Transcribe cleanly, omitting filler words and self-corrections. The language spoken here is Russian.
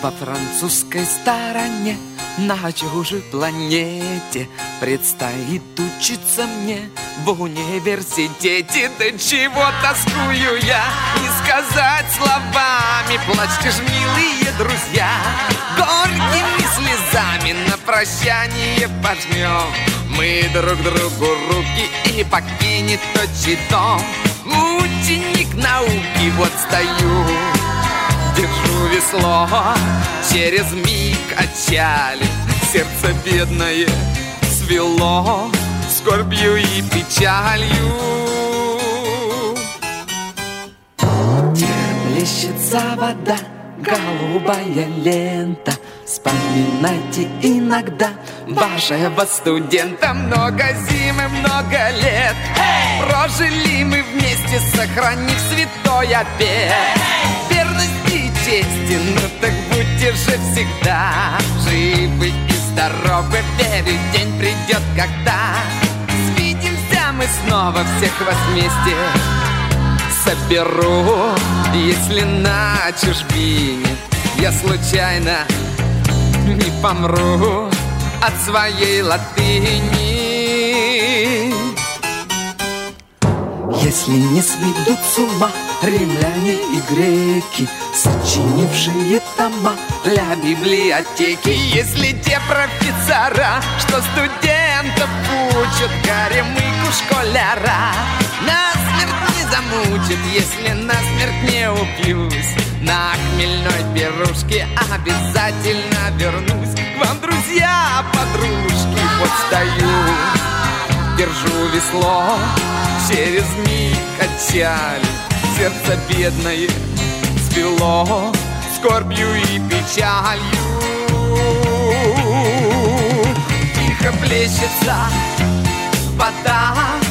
Во французской стороне, на чужой планете, предстоит учиться мне в университете. Да чего тоскую я, не сказать словами. Плачьте ж, милые друзья, горькими слезами на прощание пожмем мы друг другу руки, и покинет отчий дом ученик науки. Вот стою, держу весло, через миг отчалит, сердце бедное свело скорбью и печалью. Плещется вода, голубая лента. Вспоминайте иногда вашего студента. Много зим и много лет прожили мы вместе, сохранив святой обет верности и чести. Ну так будьте же всегда живы и здоровы. Верю, день придет, когда свидимся мы снова, всех вас вместе соберу. Если на чужбине я случайно не помру от своей латыни. Если не сведут с ума римляне и греки, сочинившие тома для библиотеки. Если те профессора, что студентов учат, горемыку школяра насмерть не замучат. Если насмерть не упьюсь, на хмельной пирушке обязательно вернусь к вам, друзья, подружки. Вот стою, держу весло, через миг отчалит, сердце бедное свело скорбью и печалью. Тихо плещется вода,